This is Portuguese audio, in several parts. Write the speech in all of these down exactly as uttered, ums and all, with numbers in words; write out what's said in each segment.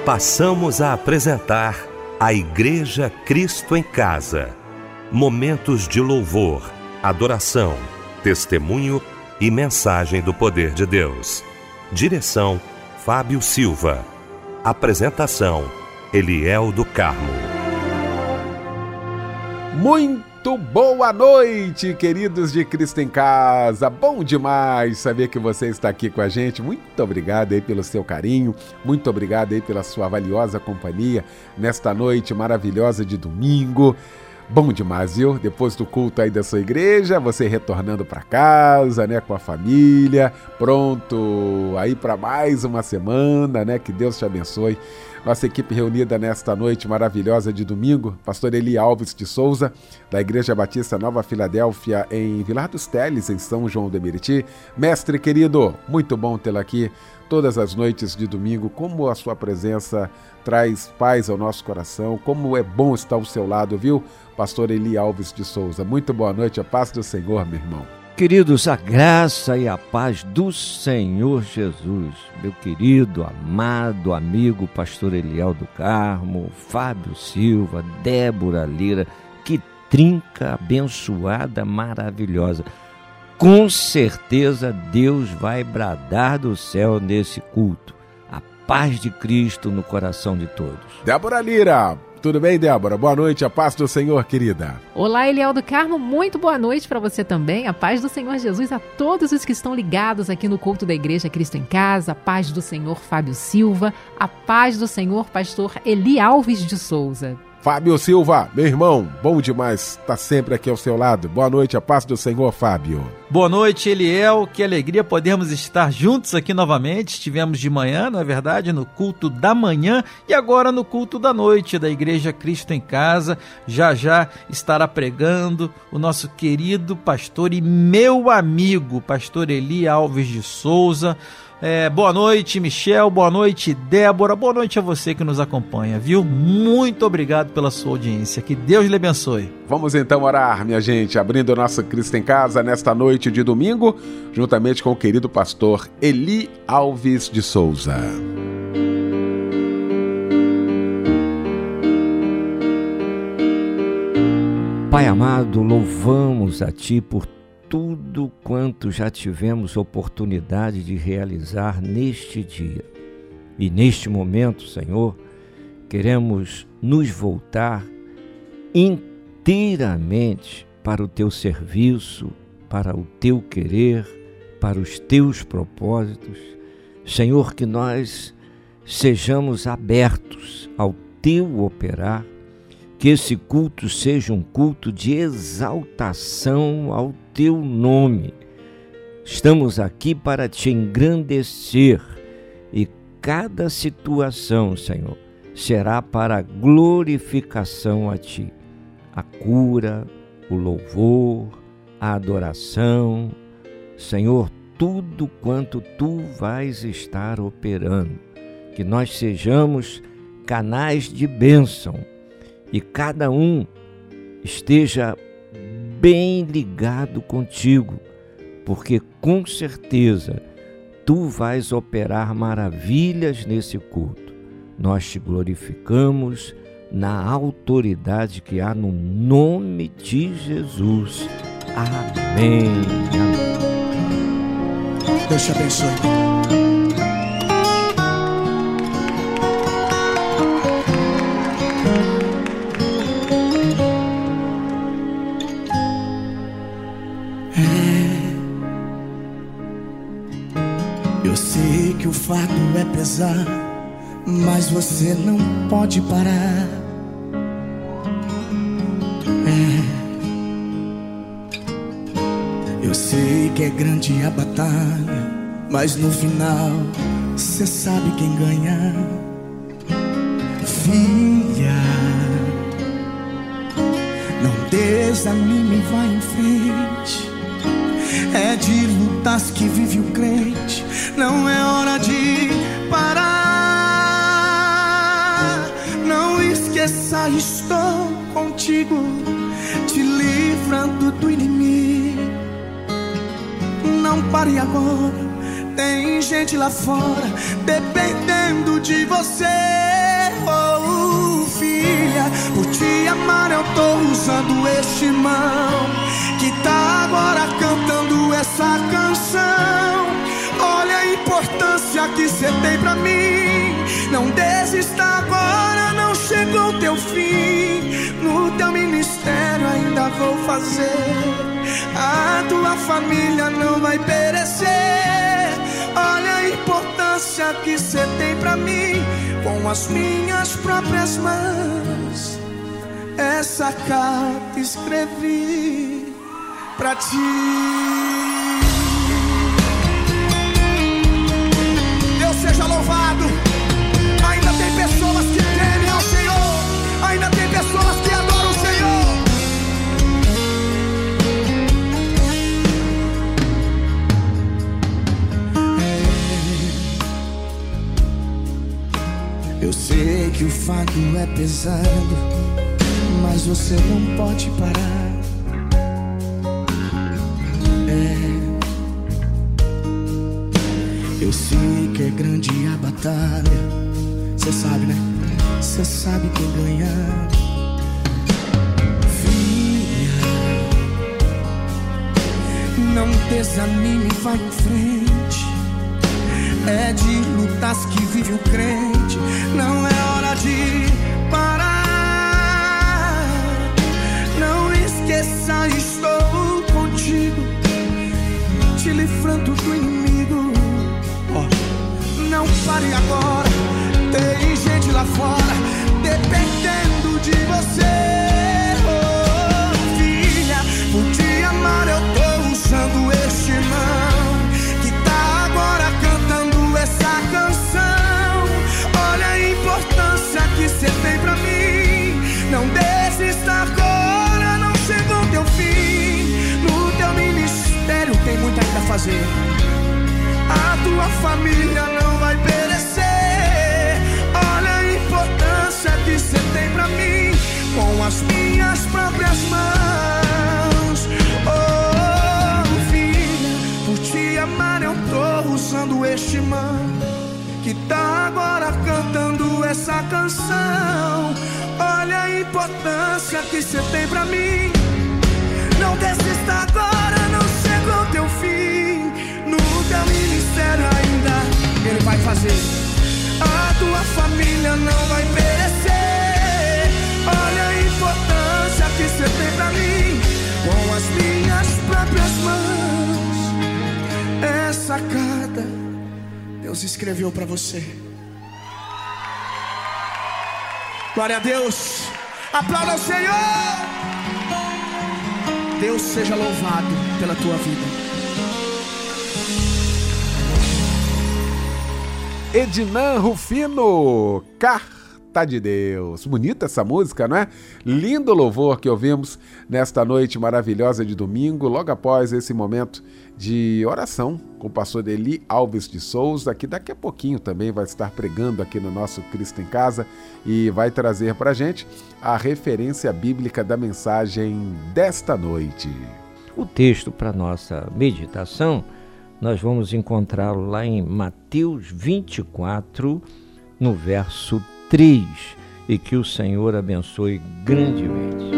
Passamos a apresentar a Igreja Cristo em Casa. Momentos de louvor, adoração, testemunho e mensagem do poder de Deus. Direção, Fábio Silva. Apresentação, Eliel do Carmo. Muito boa noite, queridos de Cristo em Casa. Bom demais saber que você está aqui com a gente. Muito obrigado aí pelo seu carinho, muito obrigado aí pela sua valiosa companhia nesta noite maravilhosa de domingo. Bom demais, viu? Depois do culto aí da sua igreja, você retornando para casa, né, com a família, pronto aí para mais uma semana, né? Que Deus te abençoe. Nossa equipe reunida nesta noite maravilhosa de domingo, pastor Eli Alves de Souza, da Igreja Batista Nova Filadélfia, em Vilar dos Teles, em São João do Meriti. Mestre querido, muito bom tê-lo aqui todas as noites de domingo. Como a sua presença traz paz ao nosso coração, como é bom estar ao seu lado, viu? Pastor Eli Alves de Souza, muito boa noite, a paz do Senhor, meu irmão. Queridos, a graça e a paz do Senhor Jesus, meu querido, amado amigo pastor Eliel do Carmo, Fábio Silva, Débora Lira, que trinca abençoada, maravilhosa. Com certeza Deus vai bradar do céu nesse culto. A paz de Cristo no coração de todos. Débora Lira, tudo bem, Débora? Boa noite, a paz do Senhor, querida. Olá, Eliel do Carmo, muito boa noite para você também. A paz do Senhor Jesus a todos os que estão ligados aqui no culto da Igreja Cristo em Casa. A paz do Senhor Fábio Silva. A paz do Senhor pastor Eli Alves de Souza. Fábio Silva, meu irmão, bom demais estar sempre aqui ao seu lado. Boa noite, a paz do Senhor, Fábio. Boa noite, Eliel, que alegria podermos estar juntos aqui novamente. Estivemos de manhã, não é verdade, no culto da manhã e agora no culto da noite da Igreja Cristo em Casa. Já já estará pregando o nosso querido pastor e meu amigo, pastor Eli Alves de Souza. É, boa noite, Michel, boa noite, Débora, boa noite a você que nos acompanha, viu? Muito obrigado pela sua audiência, que Deus lhe abençoe. Vamos então orar, minha gente, abrindo o nosso Cristo em Casa nesta noite de domingo, juntamente com o querido pastor Eli Alves de Souza. Pai amado, louvamos a Ti por tudo quanto já tivemos oportunidade de realizar neste dia. E neste momento, Senhor, queremos nos voltar inteiramente para o Teu serviço, para o Teu querer, para os Teus propósitos. Senhor, que nós sejamos abertos ao Teu operar, que esse culto seja um culto de exaltação ao Teu nome. Estamos aqui para Te engrandecer e cada situação, Senhor, será para glorificação a Ti. A cura, o louvor, a adoração, Senhor, tudo quanto Tu vais estar operando. Que nós sejamos canais de bênção e cada um esteja bem ligado contigo, porque com certeza Tu vais operar maravilhas nesse culto. Nós Te glorificamos na autoridade que há no nome de Jesus. Amém. Amém. Deus te abençoe. O fardo é pesar, mas você não pode parar. É. Eu sei que é grande a batalha, mas no final você sabe quem ganha. Filha, não desanime, vai em frente. É de lutas que vive o crente, não é hora de parar. Não esqueça, estou contigo, te livrando do inimigo. Não pare agora, tem gente lá fora dependendo de você. Oh, filha, por te amar eu tô usando este irmão que tá agora cantando essa canção. Olha a importância que cê tem pra mim. Não desista agora, não chegou o teu fim. No teu ministério ainda vou fazer. A tua família não vai perecer. Olha a importância que cê tem pra mim. Com as minhas próprias mãos essa carta escrevi pra ti. Deus seja louvado. Ainda tem pessoas que temem ao Senhor. Ainda tem pessoas que adoram o Senhor. Eu sei que o fardo é pesado, mas você não pode parar. É. Eu sei que é grande a batalha. Cê sabe, né? Cê sabe quem ganhar. Filha, não desanime, vai em frente. É de lutas que vive o crente. Não é hora de parar. Não esqueça, estou contigo, te livrando do inimigo. Oh, não pare agora. Tem gente lá fora dependendo de você. Oh, filha, por te amar eu tô usando este irmão que tá agora cantando essa canção. Olha a importância que cê tem pra mim. Não desista agora, não chegou o teu fim. No teu ministério tem muito ainda a fazer. A tua família não vai perecer. Olha a importância que cê tem pra mim. Com as minhas próprias mãos. Oh, filha, por te amar eu tô usando este irmão que tá agora cantando essa canção. Olha a importância que cê tem pra mim. Não desista agora, não chegou o teu fim. No teu ministério ainda ele vai fazer. A tua família não vai perecer. Olha a importância que cê tem pra mim. Com as minhas próprias mãos essa carta Deus escreveu pra você. Glória a Deus. Aplauda o Senhor. Deus seja louvado pela tua vida. Ednan Rufino, Carta de Deus. Bonita essa música, não é? Lindo louvor que ouvimos nesta noite maravilhosa de domingo, logo após esse momento de oração com o pastor Eli Alves de Souza, que daqui a pouquinho também vai estar pregando aqui no nosso Cristo em Casa e vai trazer para a gente a referência bíblica da mensagem desta noite. O texto para nossa meditação nós vamos encontrá-lo lá em Mateus vinte e quatro, no verso três, e que o Senhor abençoe grandemente.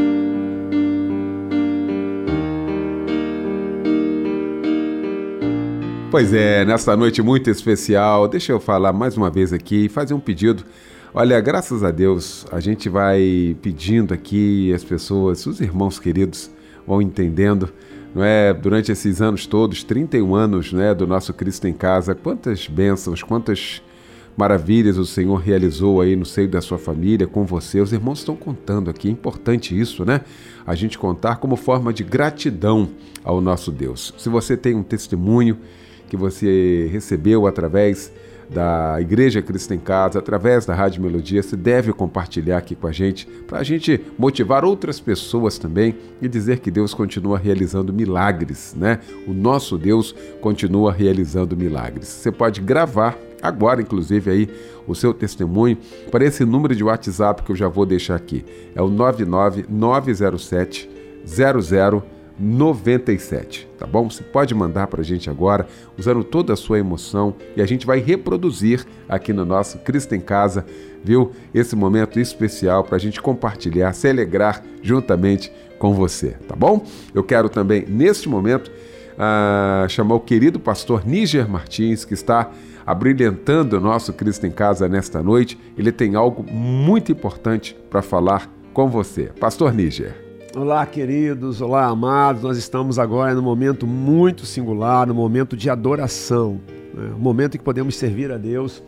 Pois é, nesta noite muito especial, deixa eu falar mais uma vez aqui e fazer um pedido. Olha, graças a Deus, a gente vai pedindo aqui, as pessoas, os irmãos queridos vão entendendo, não é? Durante esses anos todos, trinta e um anos, né, do nosso Cristo em Casa, quantas bênçãos, quantas maravilhas o Senhor realizou aí no seio da sua família, com você. Os irmãos estão contando aqui, é importante isso, né? A gente contar como forma de gratidão ao nosso Deus. Se você tem um testemunho que você recebeu através da Igreja Cristo em Casa, através da Rádio Melodia, você deve compartilhar aqui com a gente, para a gente motivar outras pessoas também e dizer que Deus continua realizando milagres, né? O nosso Deus continua realizando milagres. Você pode gravar agora, inclusive, aí o seu testemunho para esse número de WhatsApp que eu já vou deixar aqui. É o nove nove nove zero sete zero zero noventa e sete, tá bom? Você pode mandar para a gente agora, usando toda a sua emoção, e a gente vai reproduzir aqui no nosso Cristo em Casa, viu? Esse momento especial para a gente compartilhar, se alegrar juntamente com você, tá bom? Eu quero também, neste momento, uh, chamar o querido pastor Níger Martins, que está abrilhantando o nosso Cristo em Casa nesta noite. Ele tem algo muito importante para falar com você. Pastor Níger. Olá, queridos, olá, amados. Nós estamos agora num momento muito singular, num momento de adoração, né? Um momento em que podemos servir a Deus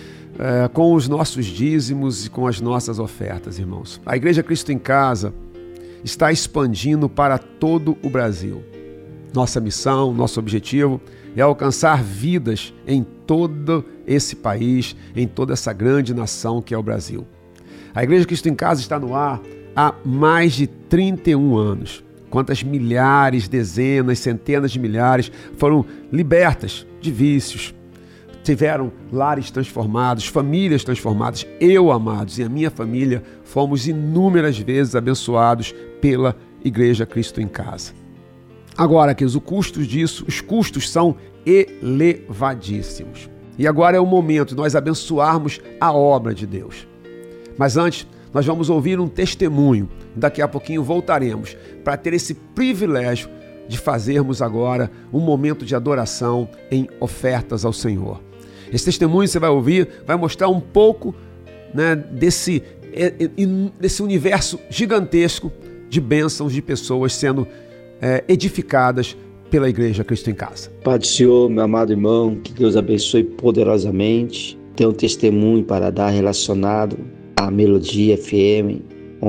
é, com os nossos dízimos e com as nossas ofertas, irmãos. A Igreja Cristo em Casa está expandindo para todo o Brasil. Nossa missão, nosso objetivo é alcançar vidas em todo esse país, em toda essa grande nação que é o Brasil. A Igreja Cristo em Casa está no ar há mais de trinta e um anos. Quantas milhares, dezenas, centenas de milhares foram libertas de vícios, tiveram lares transformados, famílias transformadas. Eu, amados, e a minha família fomos inúmeras vezes abençoados pela Igreja Cristo em Casa. Agora, queridos, os custos disso, os custos são elevadíssimos. E agora é o momento de nós abençoarmos a obra de Deus. Mas antes, nós vamos ouvir um testemunho. Daqui a pouquinho voltaremos para ter esse privilégio de fazermos agora um momento de adoração em ofertas ao Senhor. Esse testemunho você vai ouvir, vai mostrar um pouco, né, desse, desse universo gigantesco de bênçãos de pessoas sendo é, edificadas pela Igreja Cristo em Casa. Pai do Senhor, meu amado irmão, que Deus abençoe poderosamente. Tenho um testemunho para dar relacionado à Melodia F M,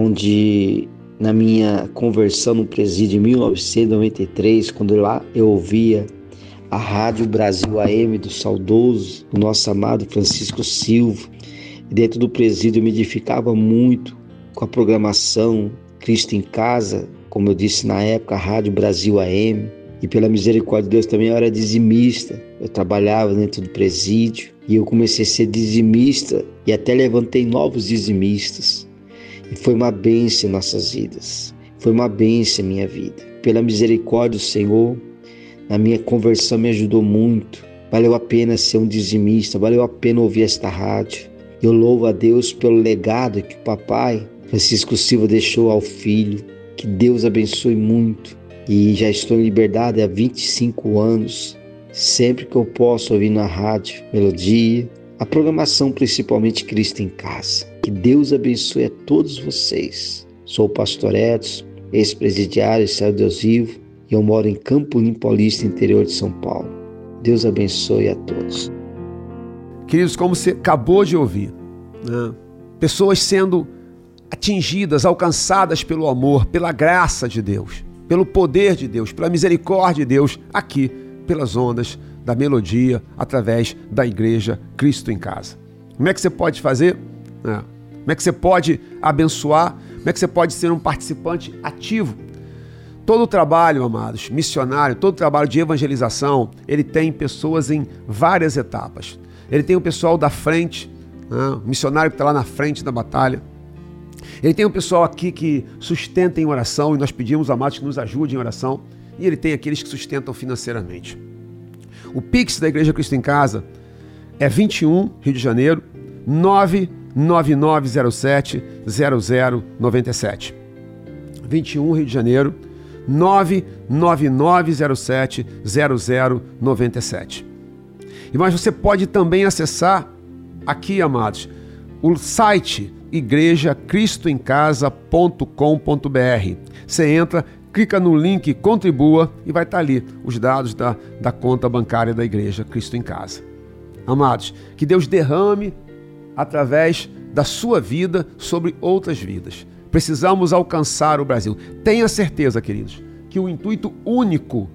onde na minha conversão no presídio em mil novecentos e noventa e três, quando lá eu ouvia a Rádio Brasil A M do saudoso, do nosso amado Francisco Silva, dentro do presídio eu me edificava muito com a programação Cristo em Casa, como eu disse na época, a Rádio Brasil A M, e pela misericórdia de Deus também eu era dizimista, eu trabalhava dentro do presídio e eu comecei a ser dizimista e até levantei novos dizimistas. E foi uma bênção em nossas vidas, foi uma bênção em minha vida. Pela misericórdia do Senhor, na minha conversão me ajudou muito. Valeu a pena ser um dizimista, valeu a pena ouvir esta rádio. Eu louvo a Deus pelo legado que o papai Francisco Silva deixou ao filho. Que Deus abençoe muito. E já estou em liberdade há vinte e cinco anos. Sempre que eu posso ouvir na rádio Melodia, a programação principalmente Cristo em Casa. Que Deus abençoe a todos vocês. Sou o pastor Edson, ex-presidiário de Céu Deus Vivo, e eu moro em Campo Limpo Paulista, interior de São Paulo. Deus abençoe a todos. Queridos, como você acabou de ouvir, né? Pessoas sendo atingidas, alcançadas pelo amor, pela graça de Deus, pelo poder de Deus, pela misericórdia de Deus, aqui pelas ondas da Melodia, através da Igreja Cristo em Casa. Como é que você pode fazer? É. Como é que você pode abençoar? Como é que você pode ser um participante ativo? Todo o trabalho, amados, missionário, todo o trabalho de evangelização, ele tem pessoas em várias etapas. Ele tem o pessoal da frente, né? O missionário que está lá na frente da batalha. Ele tem o pessoal aqui que sustenta em oração, e nós pedimos, amados, que nos ajude em oração. E ele tem aqueles que sustentam financeiramente. O Pix da Igreja Cristo em Casa é vinte e um, Rio de Janeiro, nove nove nove zero sete zero zero nove sete. vinte e um, Rio de Janeiro, nove nove nove zero sete zero zero nove sete. E mas você pode também acessar aqui, amados, o site igreja cristo em casa ponto com ponto b r. Você entra, clica no link Contribua e vai estar ali os dados da, da conta bancária da Igreja Cristo em Casa. Amados, que Deus derrame através da sua vida sobre outras vidas. Precisamos alcançar o Brasil. Tenha certeza, queridos, que o intuito único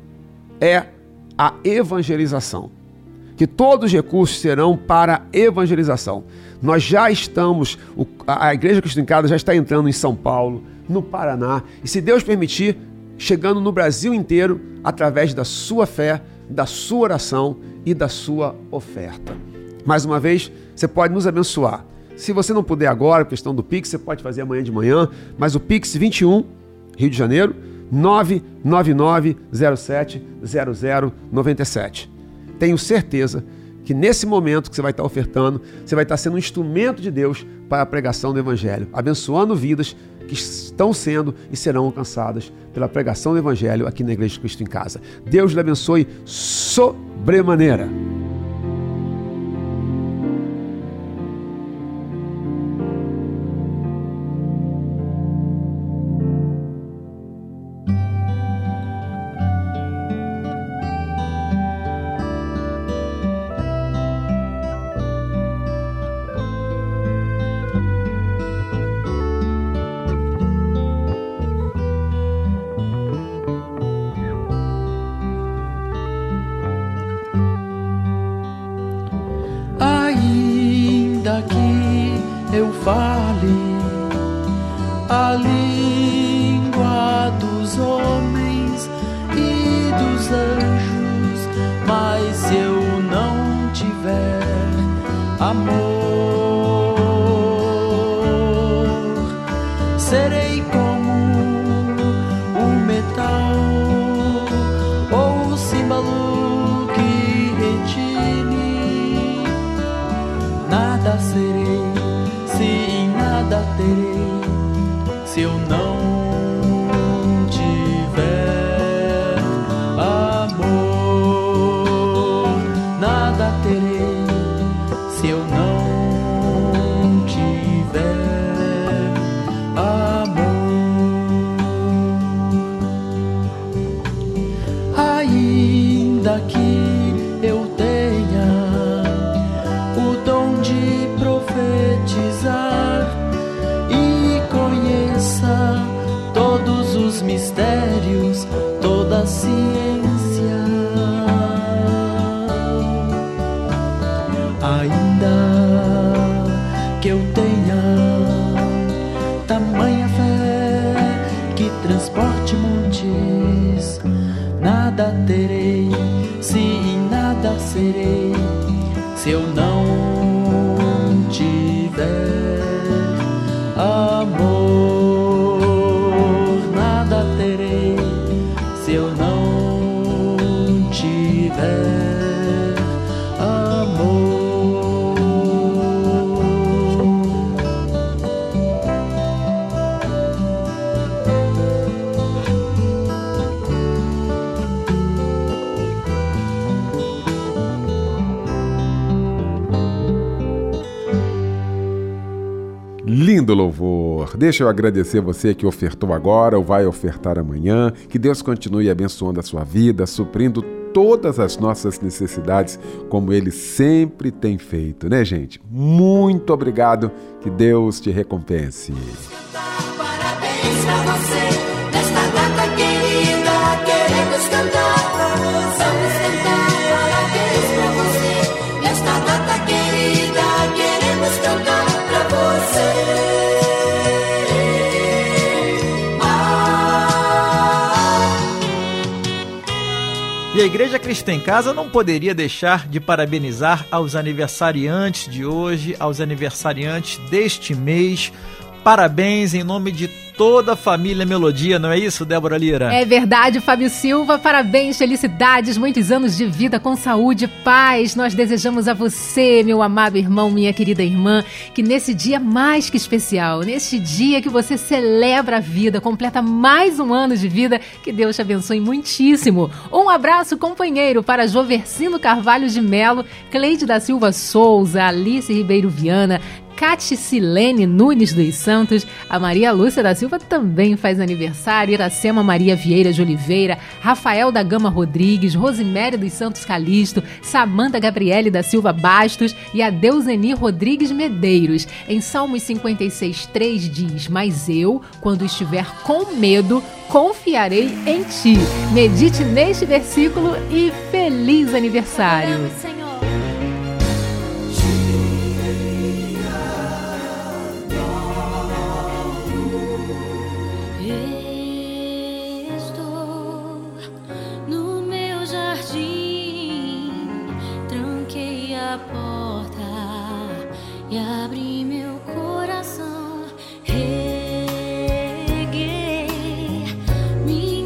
é a evangelização. Que todos os recursos serão para a evangelização. Nós já estamos, a Igreja Cristo em Casa já está entrando em São Paulo, no Paraná, e se Deus permitir, chegando no Brasil inteiro, através da sua fé, da sua oração e da sua oferta. Mais uma vez, você pode nos abençoar. Se você não puder agora, questão do Pix, você pode fazer amanhã de manhã, mas o Pix vinte e um, Rio de Janeiro, nove nove nove zero sete zero zero nove sete. Tenho certeza que nesse momento que você vai estar ofertando, você vai estar sendo um instrumento de Deus para a pregação do Evangelho, abençoando vidas que estão sendo e serão alcançadas pela pregação do Evangelho aqui na Igreja de Cristo em Casa. Deus lhe abençoe sobremaneira. Lindo louvor. Deixa eu agradecer você que ofertou agora ou vai ofertar amanhã. Que Deus continue abençoando a sua vida, suprindo todas as nossas necessidades, como Ele sempre tem feito, né, gente? Muito obrigado. Que Deus te recompense. Parabéns pra você, nesta data querida, queremos cantar pra você. Vamos cantar parabéns pra você, nesta data querida, queremos cantar pra você. E a Igreja Cristo em Casa não poderia deixar de parabenizar aos aniversariantes de hoje, aos aniversariantes deste mês. Parabéns em nome de toda a família Melodia, não é isso, Débora Lira? É verdade, Fábio Silva. Parabéns, felicidades, muitos anos de vida com saúde e paz. Nós desejamos a você, meu amado irmão, minha querida irmã, que nesse dia mais que especial, neste dia que você celebra a vida, completa mais um ano de vida, que Deus te abençoe muitíssimo. Um abraço, companheiro, para Joversino Carvalho de Melo, Cleide da Silva Souza, Alice Ribeiro Viana, Caticilene Nunes dos Santos, a Maria Lúcia da Silva também faz aniversário, Iracema Maria Vieira de Oliveira, Rafael da Gama Rodrigues, Rosiméria dos Santos Calixto, Samanta Gabriele da Silva Bastos e a Deuseni Rodrigues Medeiros. Em Salmos cinquenta e seis, três diz: mas eu, quando estiver com medo, confiarei em ti. Medite neste versículo e feliz aniversário. E abri meu coração, reguei minha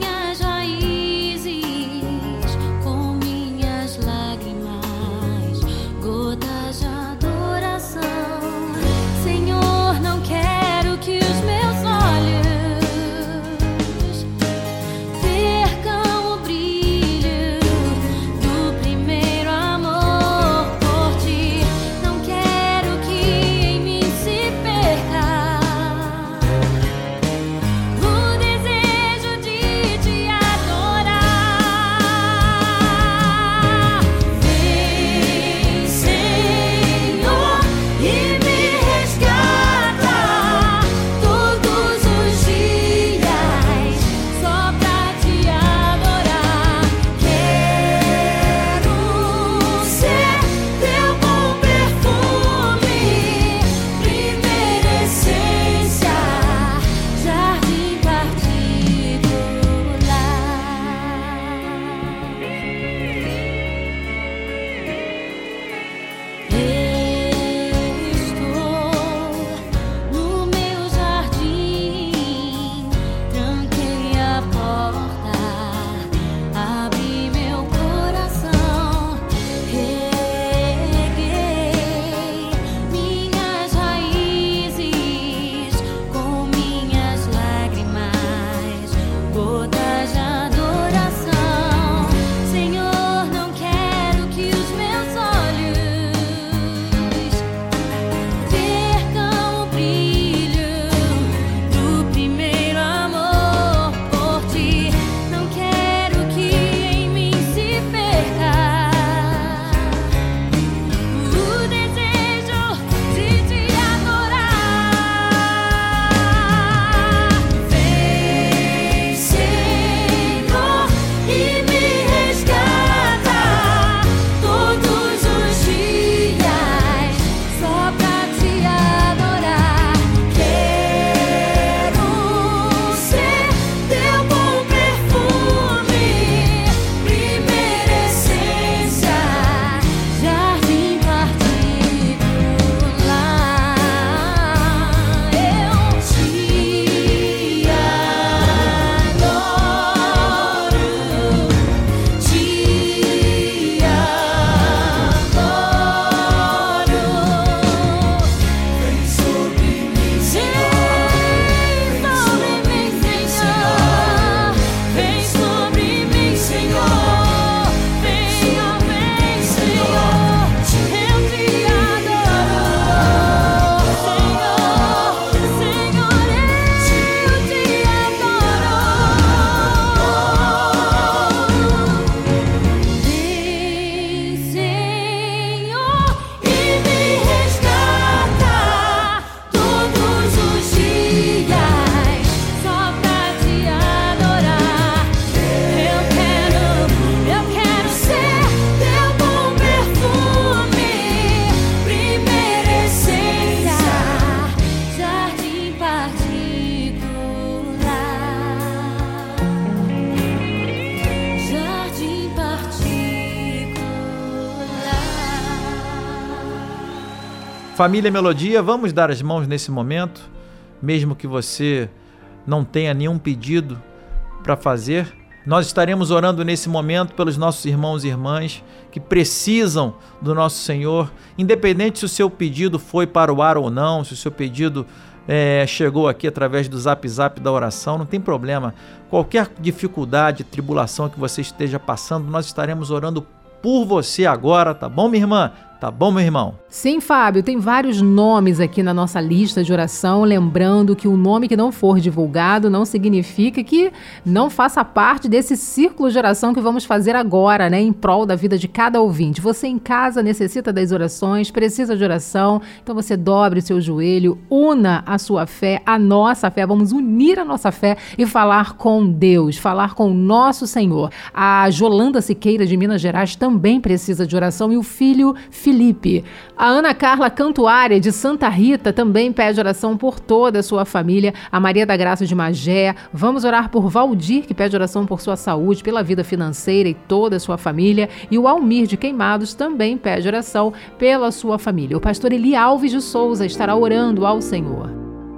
Família Melodia, vamos dar as mãos nesse momento, mesmo que você não tenha nenhum pedido para fazer. Nós estaremos orando nesse momento pelos nossos irmãos e irmãs que precisam do nosso Senhor, independente se o seu pedido foi para o ar ou não, se o seu pedido é, chegou aqui através do zap zap da oração, não tem problema. Qualquer dificuldade, tribulação que você esteja passando, nós estaremos orando por você agora, tá bom, minha irmã? Tá bom, meu irmão? Sim, Fábio, tem vários nomes aqui na nossa lista de oração, lembrando que o nome que não for divulgado não significa que não faça parte desse círculo de oração que vamos fazer agora, né, em prol da vida de cada ouvinte. Você em casa necessita das orações, precisa de oração, então você dobre o seu joelho, una a sua fé, a nossa fé, vamos unir a nossa fé e falar com Deus, falar com o nosso Senhor. A Jolanda Siqueira de Minas Gerais também precisa de oração e o filho Felipe. A Ana Carla Cantuária, de Santa Rita, também pede oração por toda a sua família. A Maria da Graça de Magé. Vamos orar por Valdir, que pede oração por sua saúde, pela vida financeira e toda a sua família. E o Almir de Queimados também pede oração pela sua família. O pastor Eli Alves de Souza estará orando ao Senhor.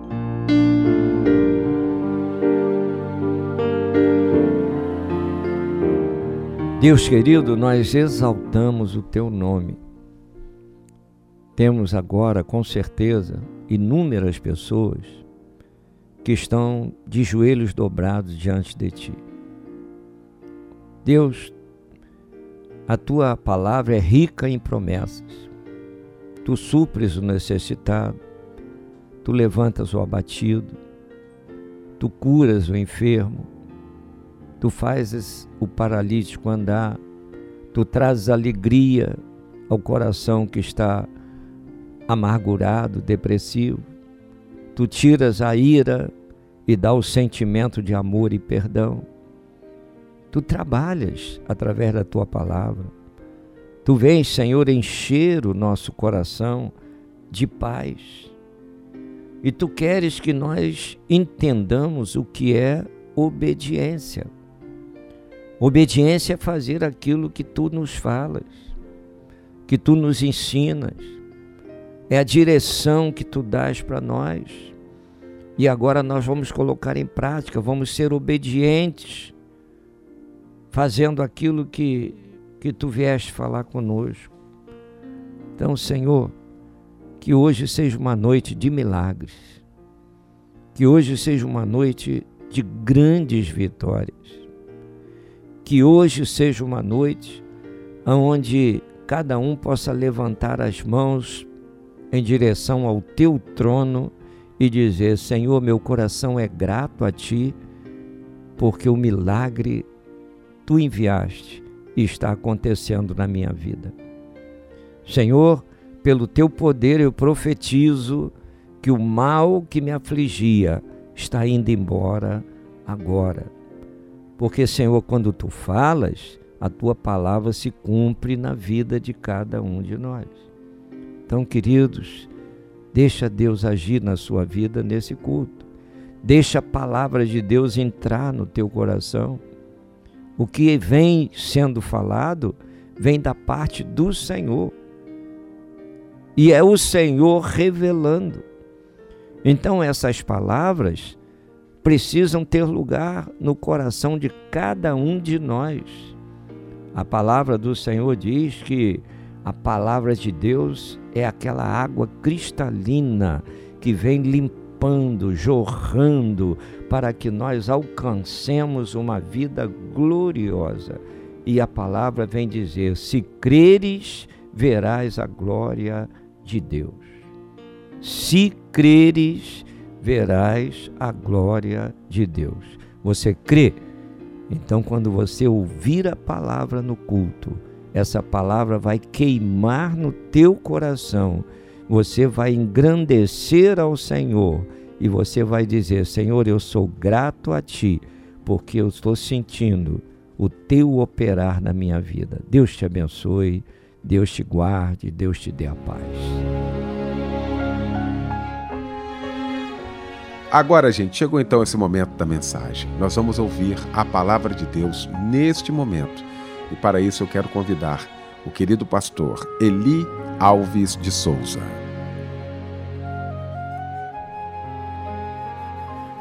Deus querido, nós exaltamos o teu nome. Temos agora, com certeza, inúmeras pessoas que estão de joelhos dobrados diante de ti. Deus, a tua palavra é rica em promessas. Tu supres o necessitado, tu levantas o abatido, tu curas o enfermo, tu fazes o paralítico andar, tu trazes alegria ao coração que está amargurado, depressivo. Tu tiras a ira e dá o sentimento de amor e perdão. Tu trabalhas através da tua palavra. Tu vens, Senhor, encher o nosso coração de paz. E tu queres que nós entendamos o que é obediência. Obediência é fazer aquilo que tu nos falas, que tu nos ensinas. É a direção que tu dás para nós. E agora nós vamos colocar em prática, vamos ser obedientes, fazendo aquilo que, que tu vieste falar conosco. Então, Senhor, que hoje seja uma noite de milagres, que hoje seja uma noite de grandes vitórias, que hoje seja uma noite onde cada um possa levantar as mãos em direção ao teu trono e dizer: Senhor, meu coração é grato a ti, porque o milagre tu enviaste e está acontecendo na minha vida. Senhor, pelo teu poder eu profetizo que o mal que me afligia está indo embora agora. Porque, Senhor, quando tu falas, a tua palavra se cumpre na vida de cada um de nós. Então, queridos, deixa Deus agir na sua vida nesse culto. Deixa a palavra de Deus entrar no teu coração. O que vem sendo falado vem da parte do Senhor. E é o Senhor revelando. Então, essas palavras precisam ter lugar no coração de cada um de nós. A palavra do Senhor diz que a palavra de Deus é aquela água cristalina que vem limpando, jorrando, para que nós alcancemos uma vida gloriosa. E a palavra vem dizer: se creres, verás a glória de Deus. Se creres, verás a glória de Deus. Você crê? Então, quando você ouvir a palavra no culto, essa palavra vai queimar no teu coração. Você vai engrandecer ao Senhor e você vai dizer: Senhor, eu sou grato a ti, porque eu estou sentindo o teu operar na minha vida. Deus te abençoe, Deus te guarde, Deus te dê a paz. Agora, gente, chegou então esse momento da mensagem. Nós vamos ouvir a palavra de Deus neste momento. E para isso eu quero convidar o querido pastor Eli Alves de Souza.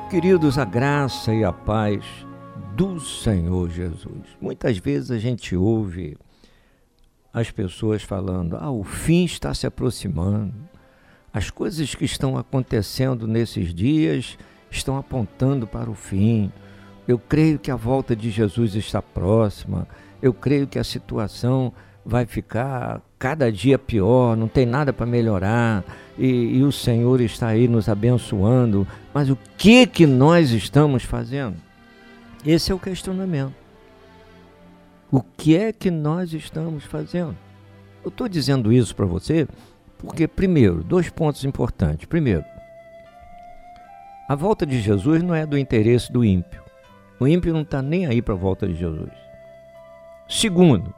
Queridos, a graça e a paz do Senhor Jesus. Muitas vezes a gente ouve as pessoas falando: ah, o fim está se aproximando, as coisas que estão acontecendo nesses dias estão apontando para o fim. Eu creio que a volta de Jesus está próxima, eu creio que a situação vai ficar cada dia pior, não tem nada para melhorar, e, e o Senhor está aí nos abençoando, mas o que que nós estamos fazendo? Esse é o questionamento. O que é que nós estamos fazendo? Eu estou dizendo isso para você porque, primeiro, dois pontos importantes. Primeiro, a volta de Jesus não é do interesse do ímpio. O ímpio não está nem aí para a volta de Jesus. Segundo,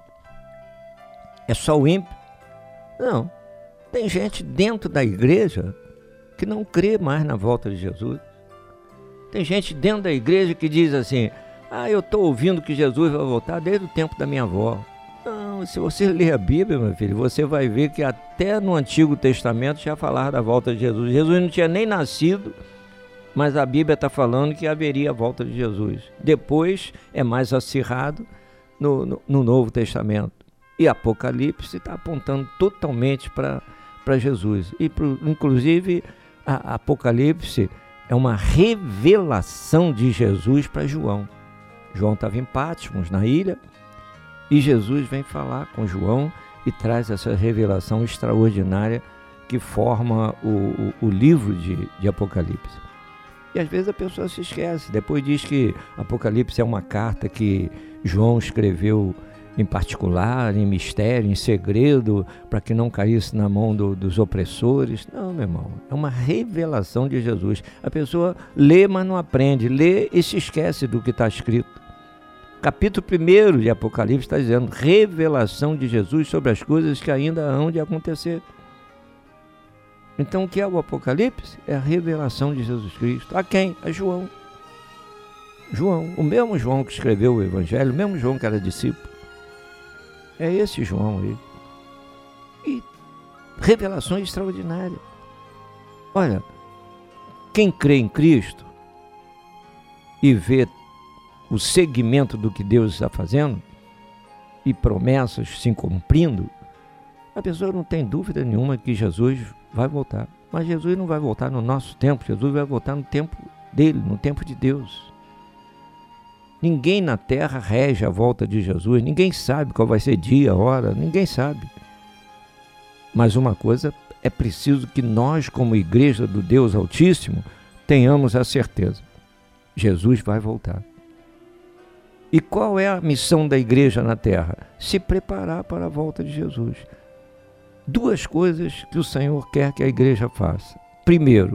é só o ímpio? Não. Tem gente dentro da igreja que não crê mais na volta de Jesus. Tem gente dentro da igreja que diz assim: ah, eu estou ouvindo que Jesus vai voltar desde o tempo da minha avó. Não, se você ler a Bíblia, meu filho, você vai ver que até no Antigo Testamento já falava da volta de Jesus. Jesus não tinha nem nascido, mas a Bíblia está falando que haveria a volta de Jesus. Depois é mais acirrado no, no, no Novo Testamento. E Apocalipse está apontando totalmente para para Jesus. E pro, inclusive a, a Apocalipse é uma revelação de Jesus para João. João estava em Patmos, na ilha, e Jesus vem falar com João e traz essa revelação extraordinária que forma o, o, o livro de, de Apocalipse. E às vezes a pessoa se esquece, depois diz que Apocalipse é uma carta que João escreveu em particular, em mistério, em segredo, para que não caísse na mão do, dos opressores. Não, meu irmão, é uma revelação de Jesus. A pessoa lê, mas não aprende, lê e se esquece do que está escrito. Capítulo primeiro de Apocalipse está dizendo: revelação de Jesus sobre as coisas que ainda hão de acontecer. Então o que é o Apocalipse? É a revelação de Jesus Cristo. A quem? A João. João, o mesmo João que escreveu o Evangelho, o mesmo João que era discípulo. É esse João aí. E revelações extraordinárias. Olha, quem crê em Cristo e vê o segmento do que Deus está fazendo e promessas se cumprindo, a pessoa não tem dúvida nenhuma que Jesus vai voltar. Mas Jesus não vai voltar no nosso tempo, Jesus vai voltar no tempo dele, no tempo de Deus. Ninguém na terra rege a volta de Jesus, ninguém sabe qual vai ser dia, hora, ninguém sabe. Mas uma coisa é preciso que nós, como igreja do Deus Altíssimo, tenhamos a certeza: Jesus vai voltar. E qual é a missão da igreja na terra? Se preparar para a volta de Jesus. Duas coisas que o Senhor quer que a igreja faça. Primeiro,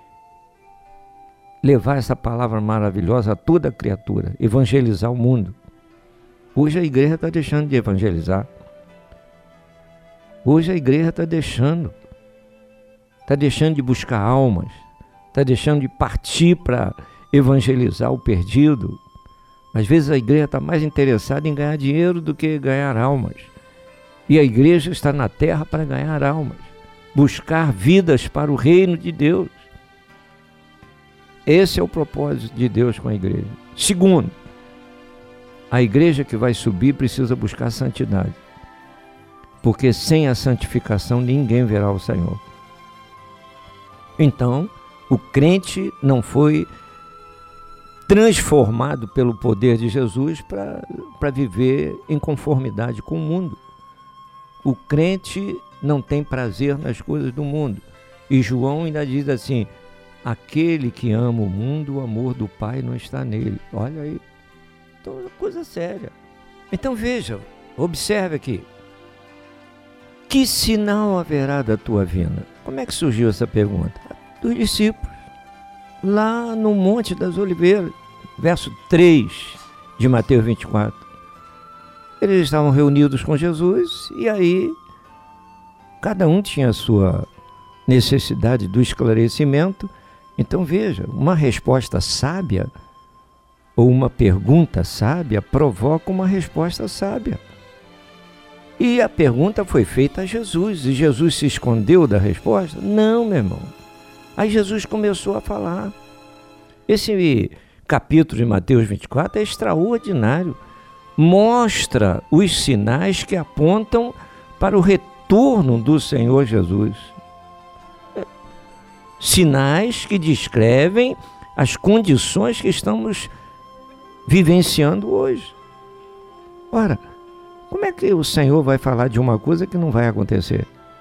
levar essa palavra maravilhosa a toda criatura, evangelizar o mundo. Hoje a igreja está deixando de evangelizar. Hoje a igreja está deixando, está deixando de buscar almas, está deixando de partir para evangelizar o perdido. Às vezes a igreja está mais interessada em ganhar dinheiro do que ganhar almas. E a igreja está na terra para ganhar almas, buscar vidas para o reino de Deus. Esse é o propósito de Deus com a igreja. Segundo, a igreja que vai subir precisa buscar santidade, porque sem a santificação ninguém verá o Senhor. Então, o crente não foi transformado pelo poder de Jesus para para viver em conformidade com o mundo. O crente não tem prazer nas coisas do mundo. E João ainda diz assim: aquele que ama o mundo, o amor do Pai não está nele. Olha aí, então é coisa séria. Então veja, observe aqui. Que sinal haverá da tua vinda? Como é que surgiu essa pergunta? Dos discípulos, lá no Monte das Oliveiras, verso três de Mateus vinte e quatro. Eles estavam reunidos com Jesus e aí cada um tinha a sua necessidade do esclarecimento. Então veja, uma resposta sábia ou uma pergunta sábia provoca uma resposta sábia. E a pergunta foi feita a Jesus, e Jesus se escondeu da resposta? Não, meu irmão. Aí Jesus começou a falar. Esse capítulo de Mateus vinte e quatro é extraordinário. Mostra os sinais que apontam para o retorno do Senhor Jesus. Sinais que descrevem as condições que estamos vivenciando hoje. Ora, como é que o Senhor vai falar de uma coisa que não vai acontecer?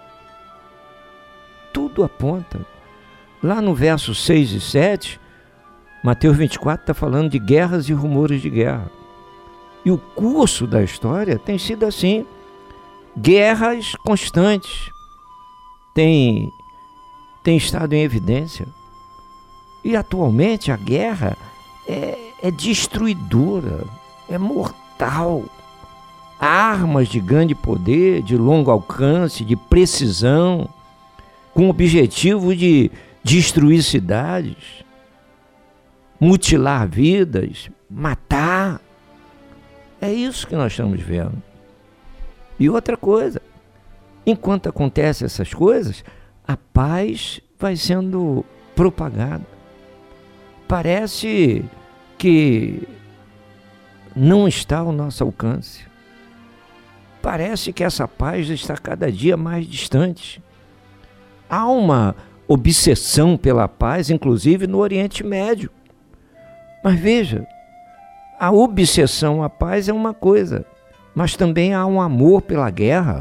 Tudo aponta. Lá no verso seis e sete, Mateus vinte e quatro está falando de guerras e rumores de guerra. E o curso da história tem sido assim. Guerras constantes. Tem, tem estado em evidência. E atualmente a guerra é, é destruidora, é mortal. Armas de grande poder, de longo alcance, de precisão, com o objetivo de destruir cidades, mutilar vidas, matar. É isso que nós estamos vendo. E outra coisa, enquanto acontecem essas coisas, a paz vai sendo propagada. Parece que não está ao nosso alcance. Parece que essa paz está cada dia mais distante. Há uma obsessão pela paz, inclusive no Oriente Médio. Mas veja, a obsessão à paz é uma coisa, mas também há um amor pela guerra.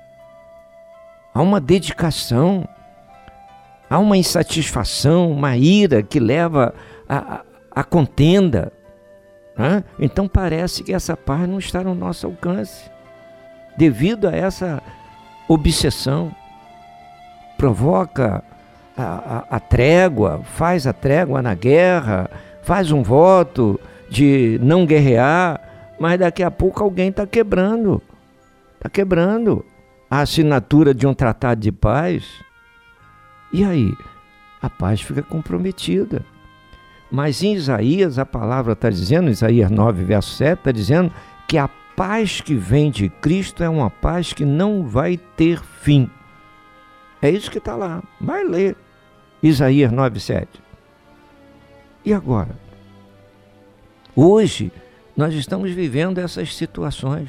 Há uma dedicação, há uma insatisfação, uma ira que leva à, à contenda. Né? Então parece que essa paz não está no nosso alcance, devido a essa obsessão. Provoca a, a, a trégua, faz a trégua na guerra, faz um voto de não guerrear, mas daqui a pouco alguém está quebrando, está quebrando a assinatura de um tratado de paz. E aí? A paz fica comprometida. Mas em Isaías, a palavra está dizendo, Isaías nove, verso sete, está dizendo que a paz que vem de Cristo é uma paz que não vai ter fim. É isso que está lá. Vai ler Isaías nove, sete. E agora? Hoje, nós estamos vivendo essas situações,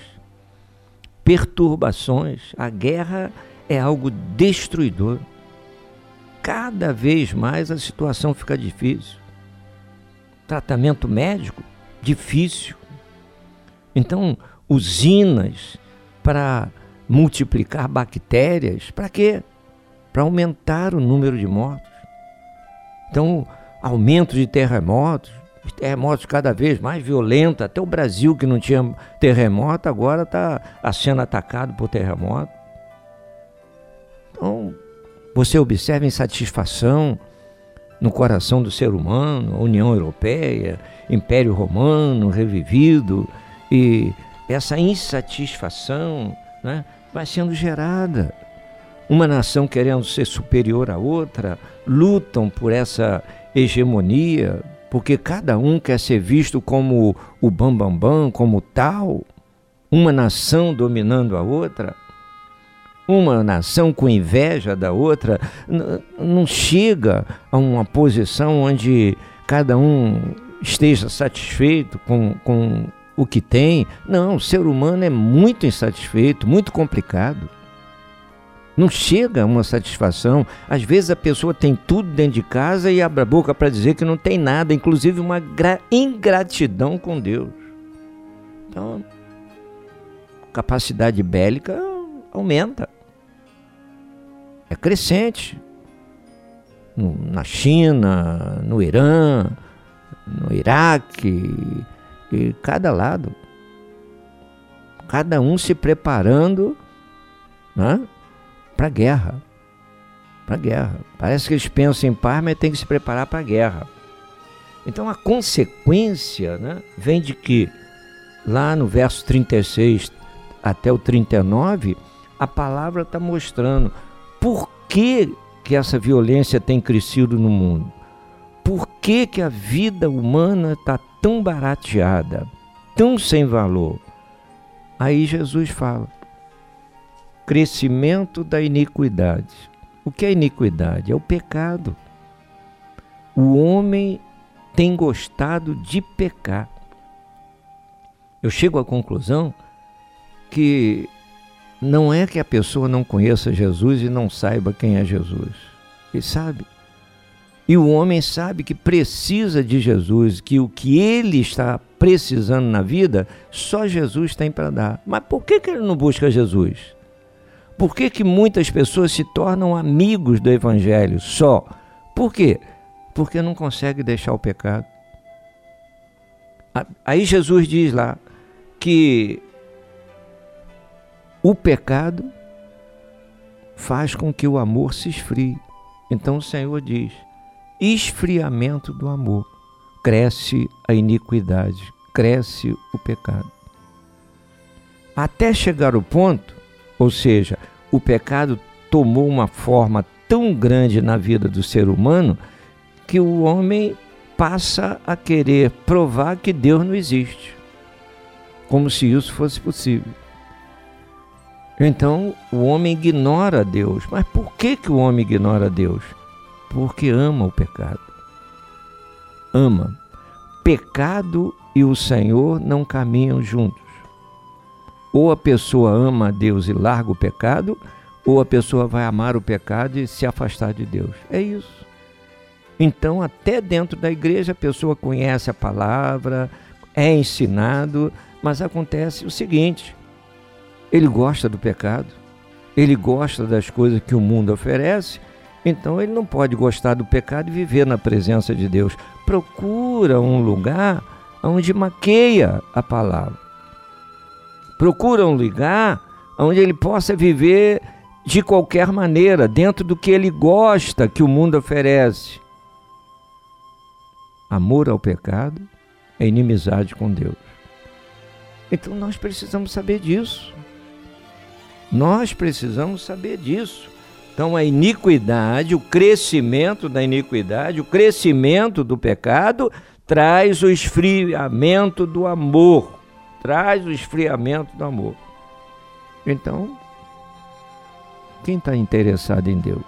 perturbações. A guerra é algo destruidor. Cada vez mais a situação fica difícil. Tratamento médico, difícil. Então, usinas para multiplicar bactérias, para quê? Para aumentar o número de mortos. Então, aumento de terremotos, terremotos cada vez mais violentos. Até o Brasil, que não tinha terremoto, agora está sendo atacado por terremoto. Então, você observa insatisfação no coração do ser humano, a União Europeia, Império Romano revivido, e essa insatisfação, né, vai sendo gerada. Uma nação querendo ser superior à outra, lutam por essa hegemonia, porque cada um quer ser visto como o bambambam, bam, bam, como tal. Uma nação dominando a outra, uma nação com inveja da outra, não chega a uma posição onde cada um esteja satisfeito com, com o que tem. Não, o ser humano é muito insatisfeito, muito complicado. Não chega a uma satisfação. Às vezes a pessoa tem tudo dentro de casa e abre a boca para dizer que não tem nada, inclusive uma gra- ingratidão com Deus. Então, capacidade bélica aumenta. É crescente. No, na China, no Irã, no Iraque, e cada lado. Cada um se preparando, né, para a guerra. Para a guerra. Parece que eles pensam em paz, mas tem que se preparar para a guerra. Então a consequência, né, vem de que lá no verso trinta e seis até o trinta e nove, a palavra está mostrando por que, que essa violência tem crescido no mundo. Por que, que a vida humana está tão barateada, tão sem valor? Aí Jesus fala: crescimento da iniquidade. O que é iniquidade? É o pecado. O homem tem gostado de pecar. Eu chego à conclusão que não é que a pessoa não conheça Jesus e não saiba quem é Jesus. Ele sabe. E o homem sabe que precisa de Jesus, que o que ele está precisando na vida, só Jesus tem para dar. Mas por que que ele não busca Jesus? Por que que muitas pessoas se tornam amigos do Evangelho só? Por quê? Porque não consegue deixar o pecado. Aí Jesus diz lá que o pecado faz com que o amor se esfrie. Então o Senhor diz: esfriamento do amor, cresce a iniquidade, cresce o pecado. Até chegar o ponto, ou seja, o pecado tomou uma forma tão grande na vida do ser humano que o homem passa a querer provar que Deus não existe, como se isso fosse possível. Então o homem ignora Deus. Mas por que que o homem ignora Deus? Porque ama o pecado. Ama. Pecado e o Senhor não caminham juntos. Ou a pessoa ama a Deus e larga o pecado, ou a pessoa vai amar o pecado e se afastar de Deus. É isso. Então, até dentro da igreja, a pessoa conhece a palavra, é ensinado, mas acontece o seguinte: ele gosta do pecado, ele gosta das coisas que o mundo oferece, então ele não pode gostar do pecado e viver na presença de Deus. Procura um lugar onde maqueia a palavra. Procura um lugar onde ele possa viver de qualquer maneira, dentro do que ele gosta, que o mundo oferece. Amor ao pecado é inimizade com Deus. Então nós precisamos saber disso. Nós precisamos saber disso. Então a iniquidade, o crescimento da iniquidade, o crescimento do pecado traz o esfriamento do amor. Traz o esfriamento do amor. Então, quem está interessado em Deus?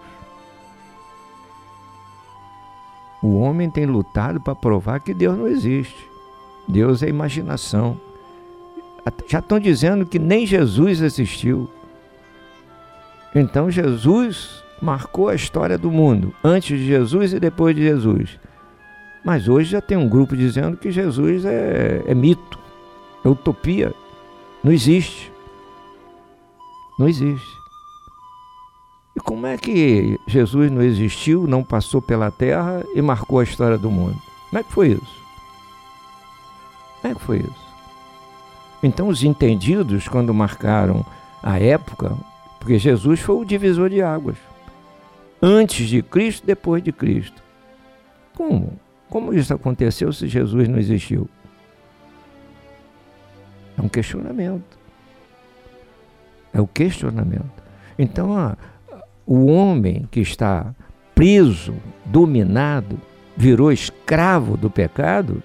O homem tem lutado para provar que Deus não existe. Deus é imaginação. Já estão dizendo que nem Jesus existiu. Então Jesus marcou a história do mundo, antes de Jesus e depois de Jesus. Mas hoje já tem um grupo dizendo que Jesus é, é mito, é utopia, não existe. Não existe. E como é que Jesus não existiu, não passou pela terra e marcou a história do mundo? Como é que foi isso? Como é que foi isso? Então os entendidos, quando marcaram a época, porque Jesus foi o divisor de águas, antes de Cristo, depois de Cristo. Como? Como isso aconteceu se Jesus não existiu? É um questionamento. É o questionamento. Então, a, o homem que está preso, dominado, virou escravo do pecado,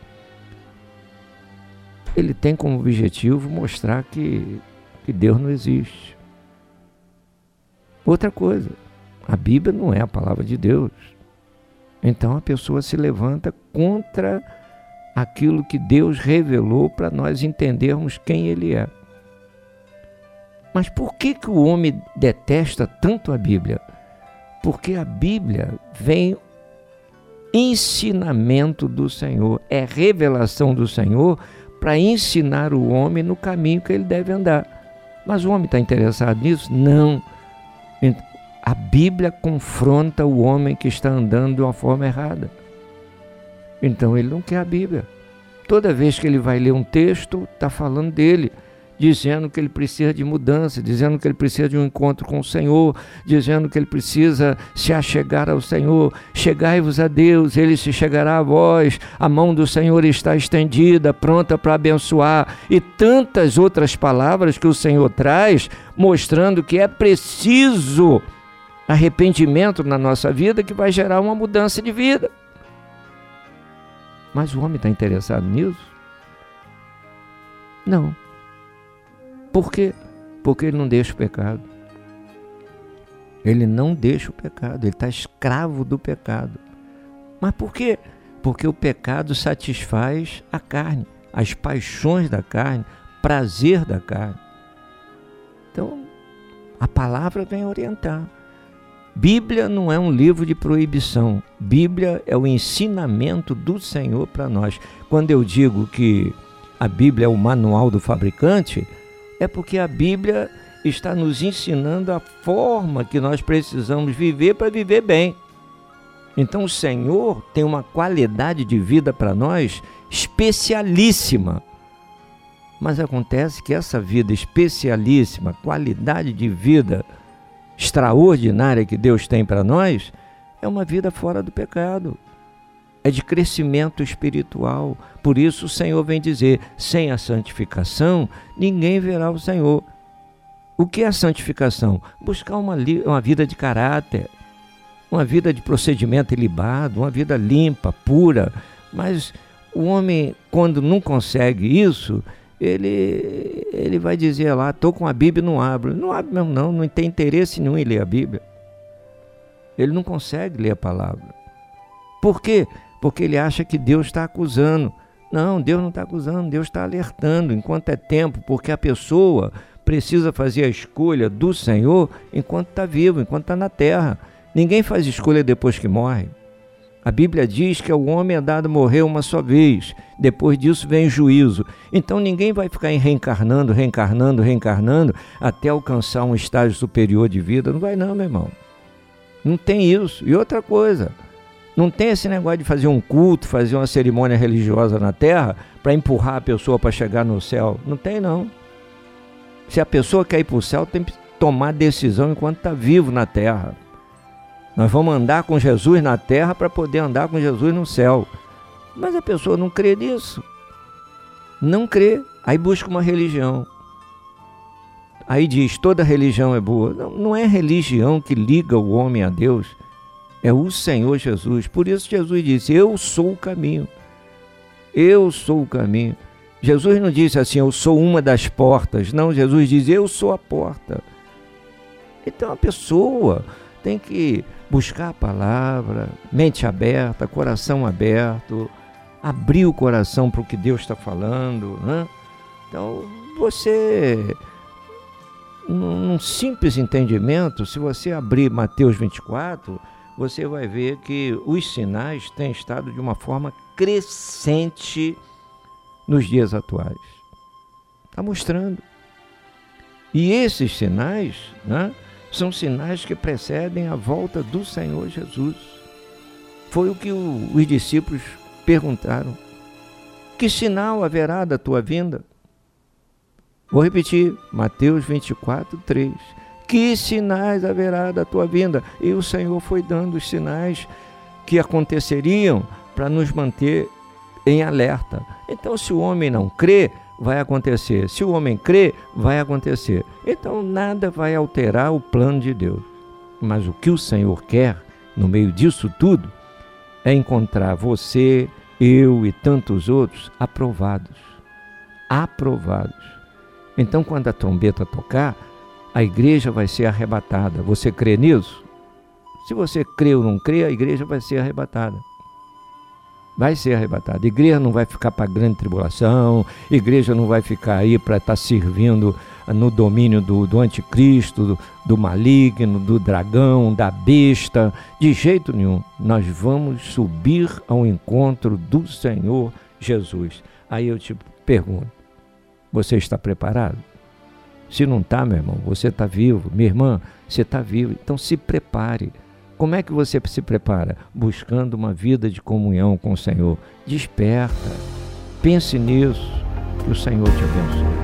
ele tem como objetivo mostrar que, que Deus não existe. Outra coisa, a Bíblia não é a palavra de Deus. Então a pessoa se levanta contra aquilo que Deus revelou para nós entendermos quem Ele é. Mas por que que o homem detesta tanto a Bíblia? Porque a Bíblia vem ensinamento do Senhor, é revelação do Senhor para ensinar o homem no caminho que ele deve andar. Mas o homem está interessado nisso? Não. A Bíblia confronta o homem que está andando de uma forma errada. Então ele não quer a Bíblia. Toda vez que ele vai ler um texto, está falando dele, dizendo que ele precisa de mudança, dizendo que ele precisa de um encontro com o Senhor, dizendo que ele precisa se achegar ao Senhor. Chegai-vos a Deus, Ele se chegará a vós, a mão do Senhor está estendida, pronta para abençoar, e tantas outras palavras que o Senhor traz, mostrando que é preciso arrependimento na nossa vida, que vai gerar uma mudança de vida. Mas o homem está interessado nisso? Não. Por quê? Porque ele não deixa o pecado. Ele não deixa o pecado, ele está escravo do pecado. Mas por quê? Porque o pecado satisfaz a carne, as paixões da carne, prazer da carne. Então, a palavra vem orientar. Bíblia não é um livro de proibição. Bíblia é o ensinamento do Senhor para nós. Quando eu digo que a Bíblia é o manual do fabricante, é porque a Bíblia está nos ensinando a forma que nós precisamos viver para viver bem. Então o Senhor tem uma qualidade de vida para nós especialíssima. Mas acontece que essa vida especialíssima, qualidade de vida extraordinária que Deus tem para nós, é uma vida fora do pecado. É de crescimento espiritual. Por isso o Senhor vem dizer, sem a santificação, ninguém verá o Senhor. O que é a santificação? Buscar uma, uma vida de caráter, uma vida de procedimento ilibado, uma vida limpa, pura. Mas o homem, quando não consegue isso, ele, ele vai dizer lá, estou com a Bíblia e não abro. Não abre mesmo não, não tem interesse nenhum em ler a Bíblia. Ele não consegue ler a palavra. Por quê? Porque ele acha que Deus está acusando. Não, Deus não está acusando, Deus está alertando enquanto é tempo, porque a pessoa precisa fazer a escolha do Senhor enquanto está vivo, enquanto está na terra. Ninguém faz escolha depois que morre. A Bíblia diz que ao homem é dado morrer uma só vez, depois disso vem o juízo. Então ninguém vai ficar reencarnando, reencarnando, reencarnando, até alcançar um estágio superior de vida. Não vai não, meu irmão. Não tem isso. E outra coisa, não tem esse negócio de fazer um culto, fazer uma cerimônia religiosa na terra para empurrar a pessoa para chegar no céu. Não tem não. Se a pessoa quer ir para o céu, tem que tomar decisão enquanto está vivo na terra. Nós vamos andar com Jesus na terra para poder andar com Jesus no céu. Mas a pessoa não crê nisso. Não crê. Aí busca uma religião. Aí diz, toda religião é boa. Não, não é religião que liga o homem a Deus. É o Senhor Jesus. Por isso Jesus disse, eu sou o caminho. Eu sou o caminho. Jesus não disse assim, eu sou uma das portas. Não, Jesus diz, eu sou a porta. Então a pessoa tem que buscar a palavra, mente aberta, coração aberto, abrir o coração para o que Deus está falando, né? Então, você, num simples entendimento, se você abrir Mateus vinte e quatro, você vai ver que os sinais têm estado de uma forma crescente nos dias atuais. Está mostrando. E esses sinais, né, são sinais que precedem a volta do Senhor Jesus. Foi o que o, os discípulos perguntaram. Que sinal haverá da tua vinda? Vou repetir, Mateus vinte e quatro, três. Que sinais haverá da tua vinda? E o Senhor foi dando os sinais que aconteceriam para nos manter em alerta. Então, se o homem não crê, vai acontecer. Se o homem crê, vai acontecer. Então, nada vai alterar o plano de Deus. Mas o que o Senhor quer, no meio disso tudo, é encontrar você, eu e tantos outros aprovados. Aprovados. Então, quando a trombeta tocar, a igreja vai ser arrebatada. Você crê nisso? Se você crê ou não crê, a igreja vai ser arrebatada. Vai ser arrebatada. A igreja não vai ficar para a grande tribulação, a igreja não vai ficar aí para estar servindo no domínio do, do anticristo, do, do maligno, do dragão, da besta, de jeito nenhum. Nós vamos subir ao encontro do Senhor Jesus. Aí eu te pergunto, você está preparado? Se não está, meu irmão, você está vivo. Minha irmã, você está vivo. Então se prepare. Como é que você se prepara? Buscando uma vida de comunhão com o Senhor. Desperta. Pense nisso. Que o Senhor te abençoe.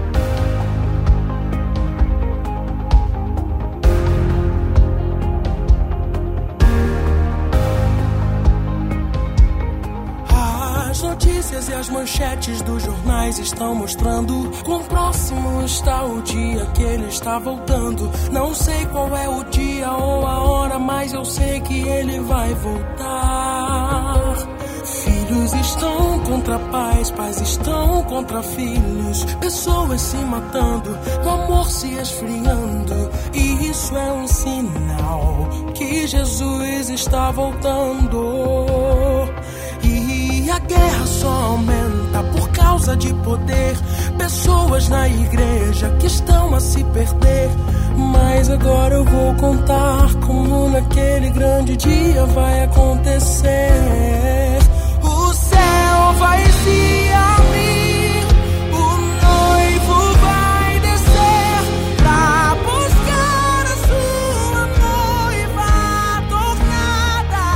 As notícias e as manchetes dos jornais estão mostrando quão próximo está o dia que ele está voltando. Não sei qual é o dia ou a hora, mas eu sei que ele vai voltar. Filhos estão contra pais, pais estão contra filhos, pessoas se matando, o amor se esfriando. E isso é um sinal que Jesus está voltando. E a guerra só aumenta por causa de poder. Pessoas na igreja que estão a se perder. Mas agora eu vou contar como naquele grande dia vai acontecer. O céu vai se abrir, o noivo vai descer pra buscar a sua noiva adornada.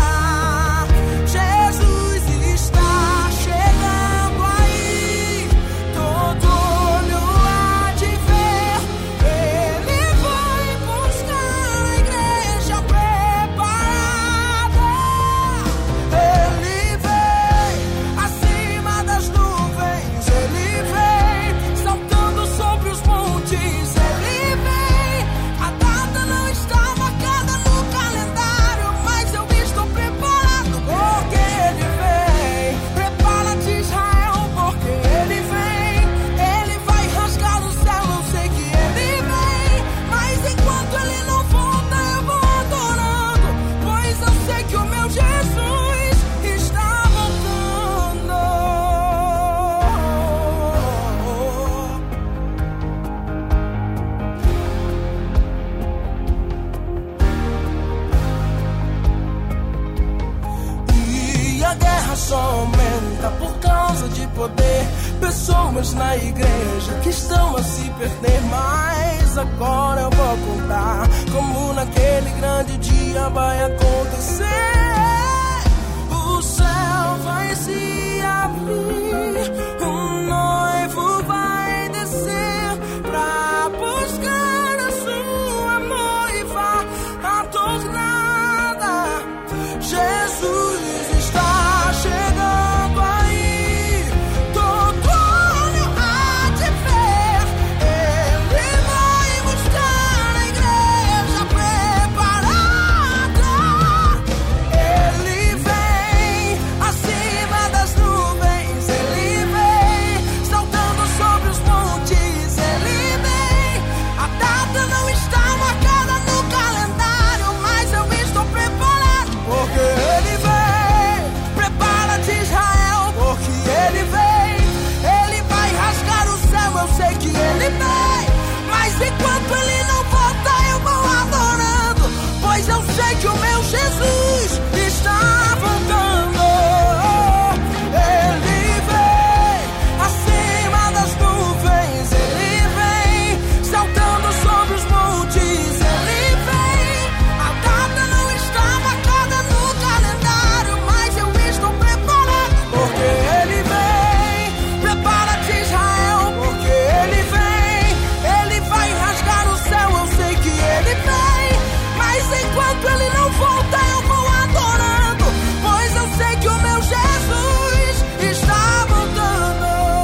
Jesus está chegando aí, todo olho há de ver. Ele vai buscar a igreja preparada. Ele vem acima das nuvens, ele vem saltando sobre os montes, ele vem. A data não está marcada no calendário, mas eu estou preparado porque ele vem. Prepara-te, Israel, porque ele vem. Ele vai rasgar o céu, eu sei que ele vem. Mas enquanto ele não volta, eu vou adorando, pois eu sei que o meu Jesus está voltando. E a guerra só aumenta por causa de poder. Pessoas na igreja que estão a se perder. Mas agora eu vou contar como naquele grande dia vai acontecer. O céu vai se abrir, o noivo vai descer pra buscar a sua noiva adornada. Jesus está chegando aí, todo olho há de ver. Ele vai buscar a igreja preparada. Ele vem acima das nuvens, ele vem saltando sobre os montes, ele vem. A data não está marcada no calendário, mas eu estou preparado porque ele vem. Prepara-te, Israel, porque ele vem. Ele vai rasgar o céu, eu sei que ele vem. Mas enquanto ele não volta, eu vou adorando, pois eu sei que o meu Jesus está voltando. Ele vem acima das nuvens, ele vem saltando sobre os montes, ele vem. A data não está marcada no calendário, mas eu estou preparado porque ele vem. Prepara-te, Israel, porque ele vem. Ele vai rasgar o céu, eu sei que ele vem. Mas enquanto ele não volta, eu vou adorando, pois eu sei que o meu Jesus está voltando.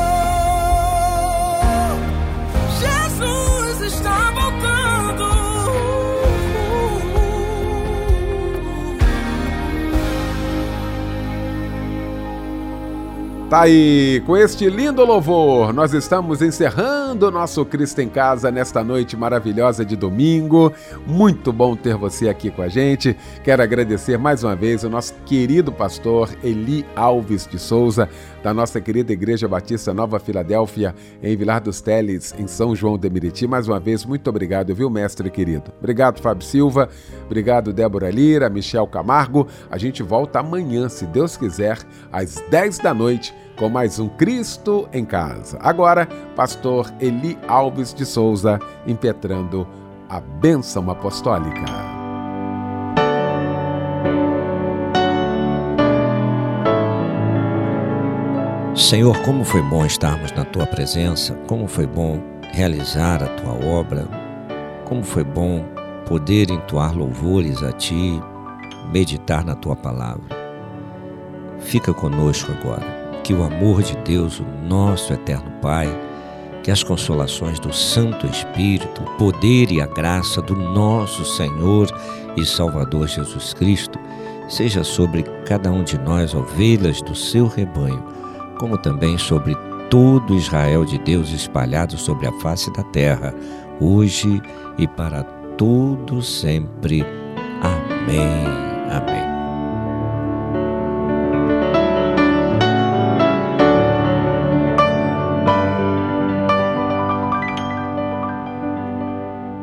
Jesus está voltando. Tá aí, com este lindo louvor, nós estamos encerrando o nosso Cristo em Casa nesta noite maravilhosa de domingo. Muito bom ter você aqui com a gente. Quero agradecer mais uma vez o nosso querido pastor Eli Alves de Souza, da nossa querida Igreja Batista Nova Filadélfia, em Vilar dos Teles, em São João de Meriti. Mais uma vez, muito obrigado, viu, mestre querido? Obrigado, Fábio Silva. Obrigado, Débora Lira, Michel Camargo. A gente volta amanhã, se Deus quiser, às dez da noite, com mais um Cristo em Casa. Agora, pastor Eli Alves de Souza, impetrando a bênção apostólica. Senhor, como foi bom estarmos na Tua presença, como foi bom realizar a Tua obra, como foi bom poder entoar louvores a Ti, meditar na Tua palavra. Fica conosco agora, que o amor de Deus, o nosso eterno Pai, que as consolações do Santo Espírito, o poder e a graça do nosso Senhor e Salvador Jesus Cristo, seja sobre cada um de nós, ovelhas do seu rebanho, como também sobre todo Israel de Deus espalhado sobre a face da terra, hoje e para todo sempre. Amém. Amém.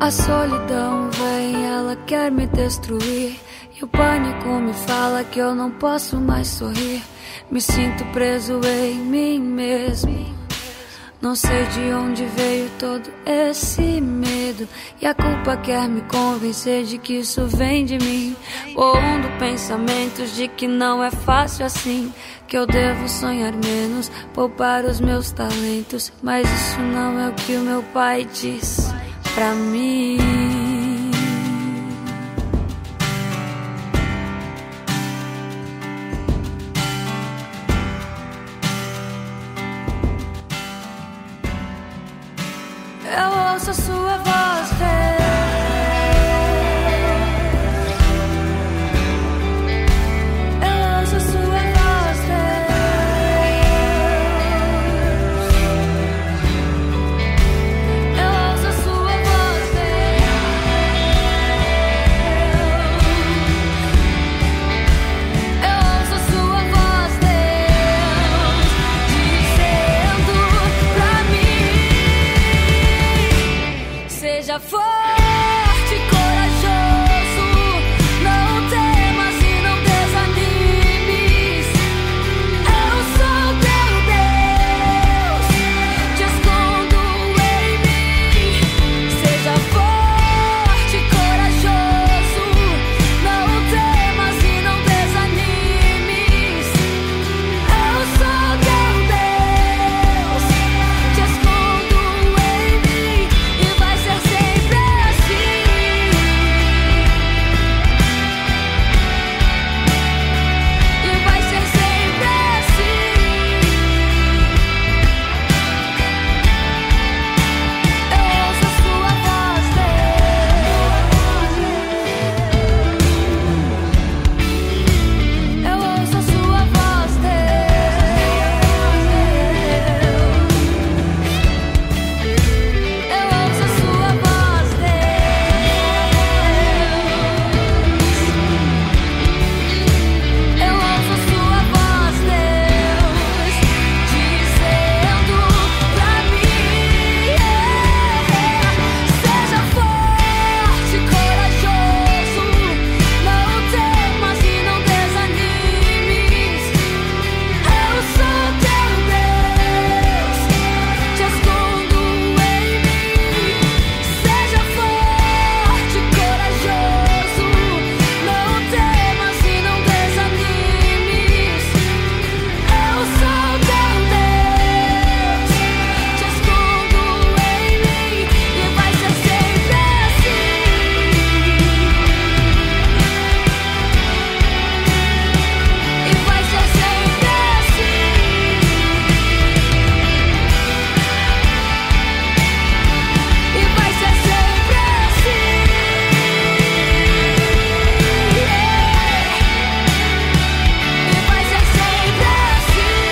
A solidão vem, ela quer me destruir. E o pânico me fala que eu não posso mais sorrir. Me sinto preso em mim mesmo. Não sei de onde veio todo esse medo. E a culpa quer me convencer de que isso vem de mim. Pondo pensamentos de que não é fácil assim. Que eu devo sonhar menos, poupar os meus talentos. Mas isso não é o que o meu pai diz pra mim. Eu ouço a sua voz, Deus. Eu ouço a sua voz, Deus. Eu ouço a sua voz, Deus. Eu ouço a sua voz, Deus, dizendo pra mim: seja forte, corajoso, não temas e não desanimes. Eu sou teu Deus, te escondo em mim. Seja forte, corajoso, não temas e não desanimes. Eu sou teu Deus, te escondo em mim. E vai ser sempre assim. E vai ser sempre assim. Eu ouço a sua voz, Deus. Eu ouço a sua voz, Deus. Eu ouço a sua voz, Deus. Eu ouço a sua voz, Deus, dizendo pra mim: seja forte, corajoso, não temas e não desanimes. Eu sou teu Deus, te escondo em mim. Seja forte, corajoso, não temas e não desanimes. Eu sou teu Deus, te escondo em mim. E vai ser sempre assim. E vai ser sempre assim. E vai ser sempre assim. E vai ser sempre assim.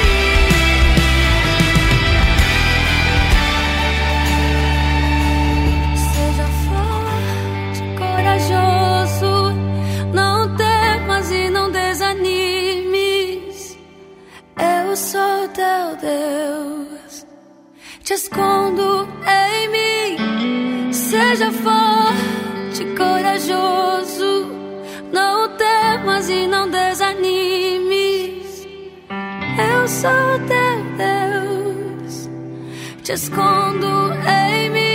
Seja forte, corajoso, não temas e não desanimes. Eu sou teu Deus, te escondo em mim. Seja forte, corajoso, não temas e não desanimes. Eu sou teu Deus, te escondo em mim.